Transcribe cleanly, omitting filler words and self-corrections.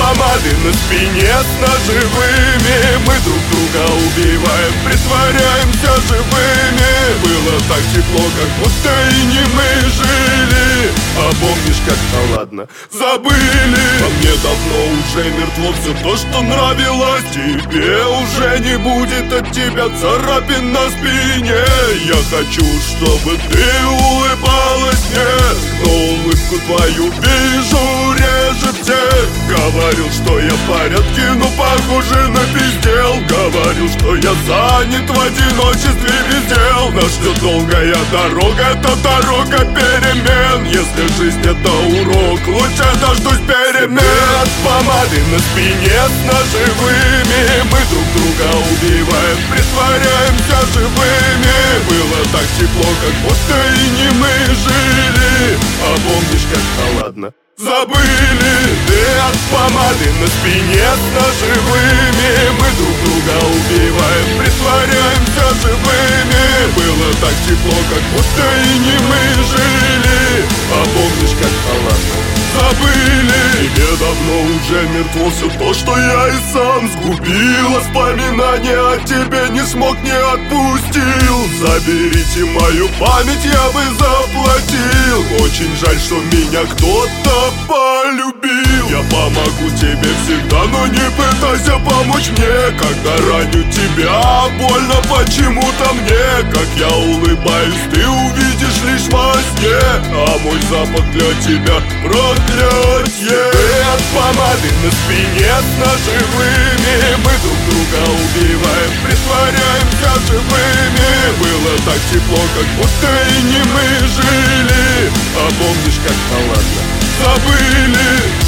помады на спине с ножевыми. Мы друг друга убиваем, притворяемся живыми. Было так тепло, как будто и не мы жили. А помнишь, как-то ладно, забыли. А мне давно уже мертво все то, что нравилось тебе. Уже не будет от тебя царапин на спине. Я хочу, чтобы ты улыбалась мне, но улыбку твою вижу реже всех. Говорил, что я в порядке, но похоже напиздел. Говорю, что я занят в одиночестве без дел. Нас ждет долгая дорога, это дорога перемен. Если жизнь это урок, лучше дождусь перемен. От помады на спине с ножевыми. Мы друг друга убиваем, притворяемся живыми. Было так тепло, как будто и не мы жили. А помнишь, как-то ладно, забыли. Ты от помады на спине с ножевыми. Мы друг друга убиваем, притворяемся живыми. Было так тепло, как будто и не мы жили. А помнишь, как-то ладно, забыли. Тебе давно уже мертво все то, что я и сам сгубил. Воспоминания о тебе не смог, не отпустил. Заберите мою память, я бы заплатил. Очень жаль, что меня кто-то полюбил. Я помогу тебе всегда, но не пытайся помочь мне. Когда раню тебя, больно почему-то мне. Как я улыбаюсь, ты увидишь лишь во сне. А мой запах для тебя проклятье. Ты от помады на спине с ножевыми. Мы друг друга убиваем, притворяемся живыми. Было так тепло, как будто и не мы жили. А помнишь, как-то ладно, забыли.